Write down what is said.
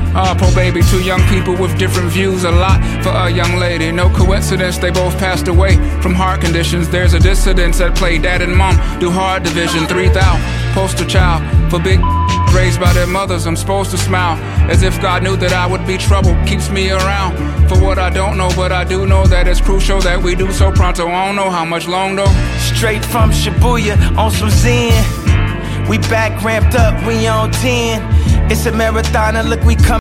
Poor baby, two young people with different views, a lot for a young lady. No coincidence, they both passed away from heart conditions. There's a dissidence at play. Dad and mom do hard division. 3,000 poster child for big raised by their mothers. I'm supposed to smile as if God knew that I would be trouble. Keeps me around for what I don't know, but I do know that it's crucial that we do so pronto. I don't know how much long though. Straight from Shibuya on some Zen. We back ramped up, we on 10. It's a marathon and look, we come